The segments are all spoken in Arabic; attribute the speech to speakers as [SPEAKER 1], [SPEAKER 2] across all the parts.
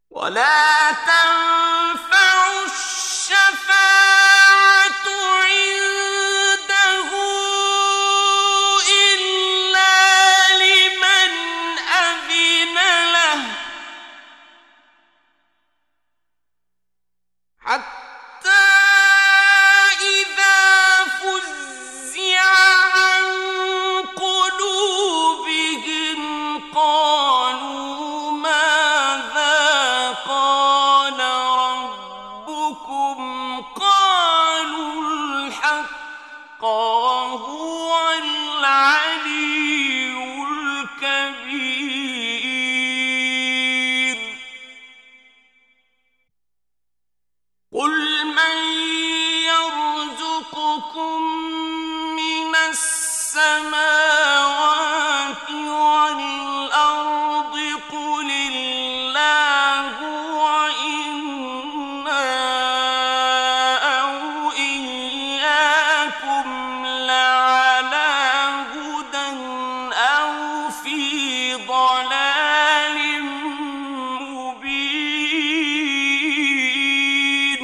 [SPEAKER 1] ولا تنفع الشفاعة عنده إلا لمن أذن له، حتى إذا فزع عن قلوبهم قالوا ماذا قال ربكم، قالوا الحق وهو العلي الكبير. قل من يرزقكم من السماوات والأرض قل الله وإنا أو إياكم لعلى هدى أو في ضلال مبين.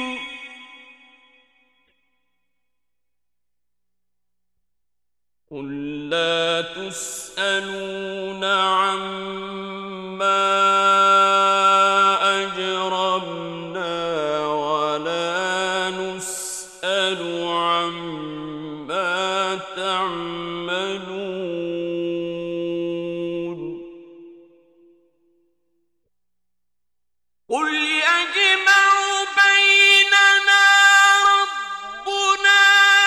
[SPEAKER 1] قل لا تسألون عما أجرمنا ولا نسأل عما تعملون. قل يجمع بيننا ربنا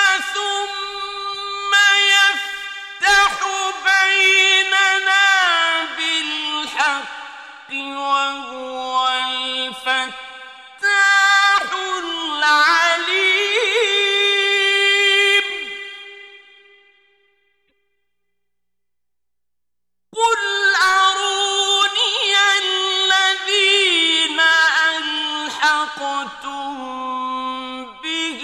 [SPEAKER 1] ثم يفتح بيننا بالحق وهو الفتاح العليم. قل أروني الذين ألحقتم به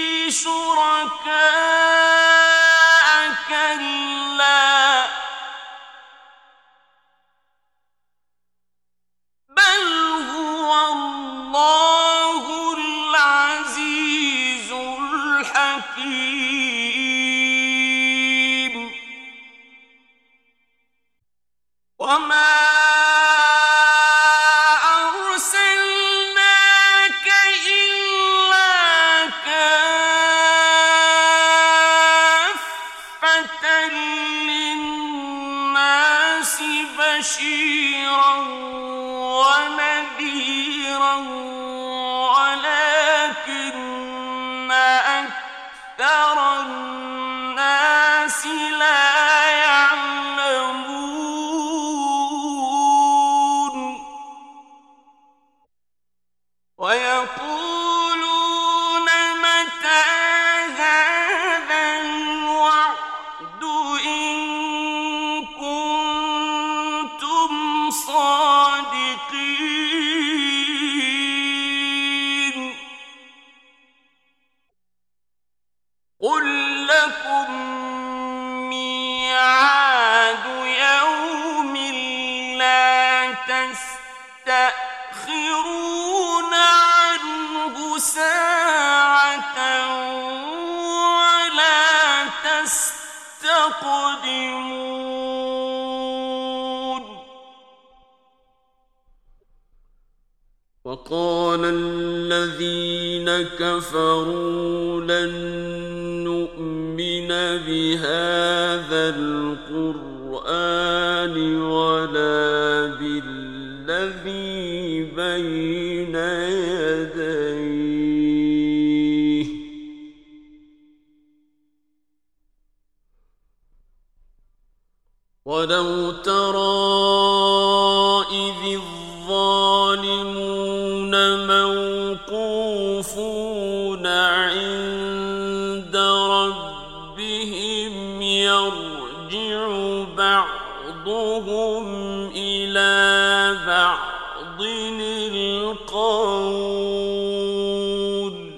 [SPEAKER 1] شركاء كلا بل هو الله العزيز الحكيم. وما أرسلناك إلا كافة للناس بشيرا ونذيرا ولكن أكثر الناس لا يعلمون. ويقولون متى هذا الوعد إن كنتم صادقين. قل لكم ميعاد يوم لا تستأخرون عنه ساعة ولا تستقدمون. وقال الذين كفروا لن نؤمن بهذا القرآن ولا بالذي بين يديه ولو ترى إذ الظالمون موقوفون عند ربهم يرجع بعضهم إلى بعض القول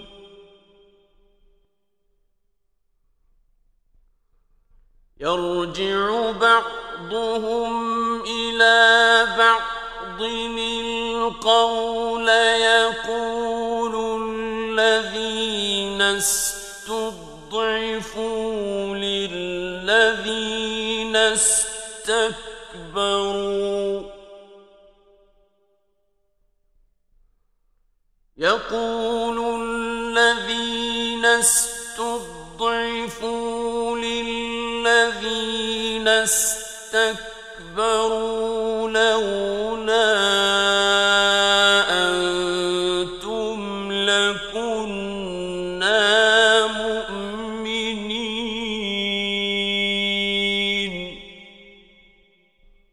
[SPEAKER 1] يرجع بعضهم إلى بعض القول القول يقول الذين استضعفوا للذين استكبروا